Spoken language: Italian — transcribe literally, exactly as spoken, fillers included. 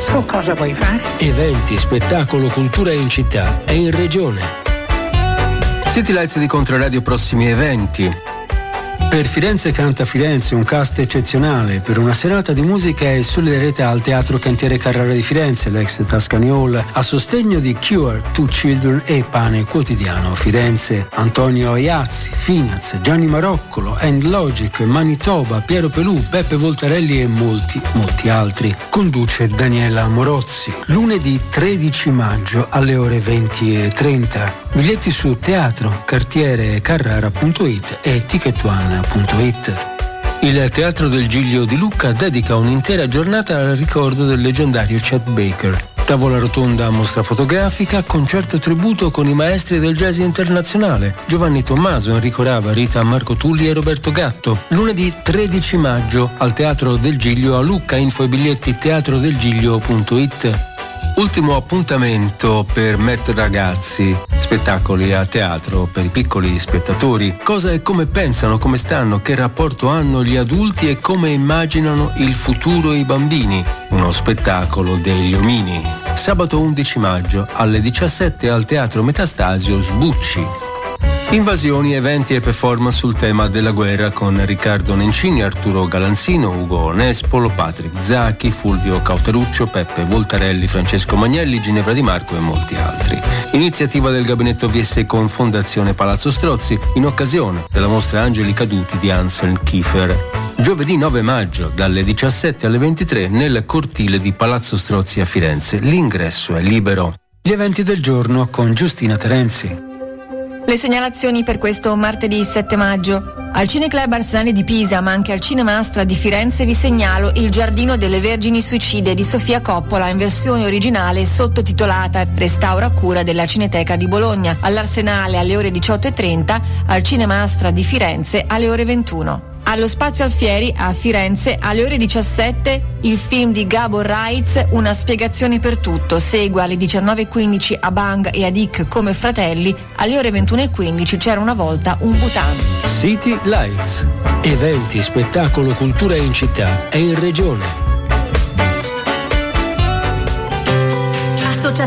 So cosa vuoi fare? Eventi, spettacolo, cultura in città e in regione. City Lights di Controradio, prossimi eventi. Per Firenze Canta Firenze, un cast eccezionale per una serata di musica e solidarietà al Teatro Cantiere Carrara di Firenze, l'ex Tuscany Hall, a sostegno di Cure, Two Children e Pane Quotidiano. Firenze, Antonio Iazzi, Finaz, Gianni Maroccolo, End Logic, Manitoba, Piero Pelù, Beppe Voltarelli e molti, molti altri. Conduce Daniela Morozzi. Lunedì tredici maggio alle ore venti e trenta. Biglietti su teatro cartiere carrara punto it e ticket one punto it. Il Teatro del Giglio di Lucca dedica un'intera giornata al ricordo del leggendario Chet Baker. Tavola rotonda, mostra fotografica, concerto tributo con i maestri del jazz internazionale: Giovanni Tommaso, Enrico Rava, Rita Marco Tulli e Roberto Gatto. Lunedì tredici maggio al Teatro del Giglio a Lucca. Info e biglietti teatro del giglio punto it. Ultimo appuntamento per Met Ragazzi, spettacoli a teatro per i piccoli spettatori. Cosa e come pensano, come stanno, che rapporto hanno gli adulti e come immaginano il futuro i bambini. Uno spettacolo degli omini. Sabato undici maggio alle diciassette al Teatro Metastasio Sbucci. Invasioni, eventi e performance sul tema della guerra con Riccardo Nencini, Arturo Galanzino, Ugo Nespolo, Patrick Zacchi, Fulvio Cauteruccio, Peppe Voltarelli, Francesco Magnelli, Ginevra Di Marco e molti altri. Iniziativa del Gabinetto V S con Fondazione Palazzo Strozzi in occasione della mostra Angeli Caduti di Anselm Kiefer. Giovedì nove maggio dalle diciassette alle ventitré nel cortile di Palazzo Strozzi a Firenze. L'ingresso è libero. Gli eventi del giorno con Giustina Terenzi. Le segnalazioni per questo martedì sette maggio. Al Cineclub Arsenale di Pisa, ma anche al Cinema Astra di Firenze, vi segnalo Il Giardino delle Vergini Suicide di Sofia Coppola in versione originale sottotitolata Restauro a cura della Cineteca di Bologna. All'Arsenale alle ore diciotto e trenta, al Cinema Astra di Firenze alle ore ventuno. Allo Spazio Alfieri a Firenze alle ore diciassette il film di Gabor Reitz, Una spiegazione per tutto. Segue alle diciannove e quindici a Bang e Adik come fratelli. Alle ore ventuno e quindici C'era una volta un Bhutan. City Lights. Eventi, spettacolo, cultura in città e in regione.